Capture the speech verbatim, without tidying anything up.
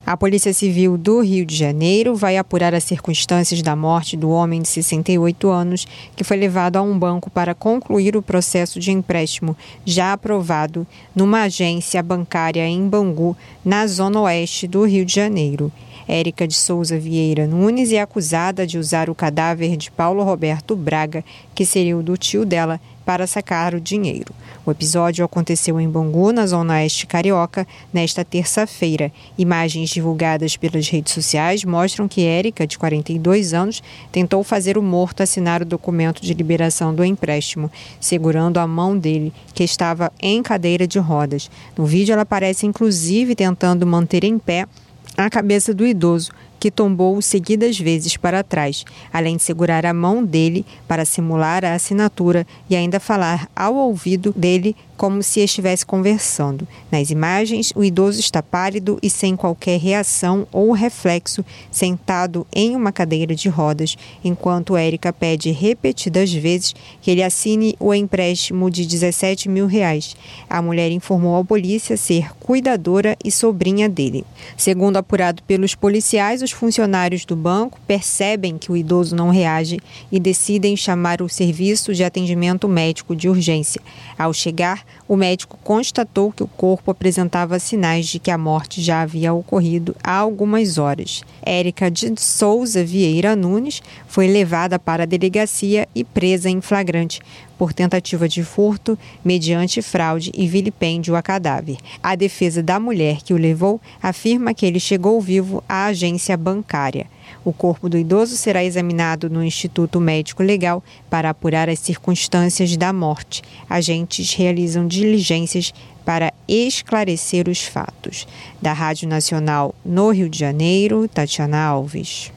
A Polícia Civil do Rio de Janeiro vai apurar as circunstâncias da morte do homem de sessenta e oito anos que foi levado a um banco para concluir o processo de empréstimo já aprovado numa agência bancária em Bangu, na zona oeste do Rio de Janeiro. Érica de Souza Vieira Nunes é acusada de usar o cadáver de Paulo Roberto Braga, que seria o do tio dela, para sacar o dinheiro. O episódio aconteceu em Bangu, na zona oeste carioca, nesta terça-feira. Imagens divulgadas pelas redes sociais mostram que Érica, de quarenta e dois anos, tentou fazer o morto assinar o documento de liberação do empréstimo, segurando a mão dele, que estava em cadeira de rodas. No vídeo, ela aparece inclusive tentando manter em pé a cabeça do idoso, que tombou seguidas vezes para trás, além de segurar a mão dele para simular a assinatura e ainda falar ao ouvido dele como se estivesse conversando. Nas imagens, o idoso está pálido e sem qualquer reação ou reflexo, sentado em uma cadeira de rodas, enquanto Érica pede repetidas vezes que ele assine o empréstimo de dezessete mil reais. A mulher informou à polícia ser cuidadora e sobrinha dele. Segundo apurado pelos policiais, os funcionários do banco percebem que o idoso não reage e decidem chamar o serviço de atendimento médico de urgência. Ao chegar, o médico constatou que o corpo apresentava sinais de que a morte já havia ocorrido há algumas horas. Érica de Souza Vieira Nunes foi levada para a delegacia e presa em flagrante por tentativa de furto mediante fraude e vilipêndio a cadáver. A defesa da mulher que o levou afirma que ele chegou vivo à agência bancária. O corpo do idoso será examinado no Instituto Médico Legal para apurar as circunstâncias da morte. Agentes realizam diligências para esclarecer os fatos. Da Rádio Nacional no Rio de Janeiro, Tatiana Alves.